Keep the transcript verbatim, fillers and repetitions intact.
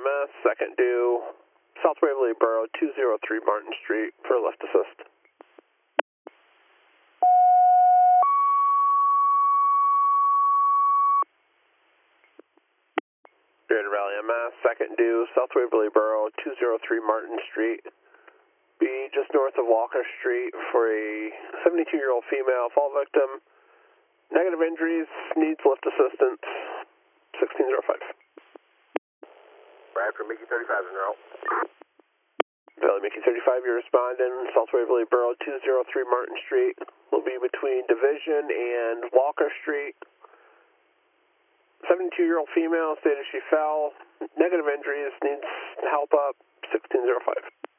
M S, second due, South Waverly Borough, two oh three Martin Street for lift assist. Greater Valley M S, second due, South Waverly Borough, two oh three Martin Street. Be just north of Walker Street for a seventy-two-year-old female fall victim. Negative injuries, needs lift assistance, sixteen oh five. Right for Mickey thirty-five in route. Valley Mickey thirty-five, you're responding. South Waverly Borough, two oh three Martin Street. Will be between Division and Walker Street. seventy-two-year-old female, stated she fell. Negative injuries, needs help up, sixteen oh five.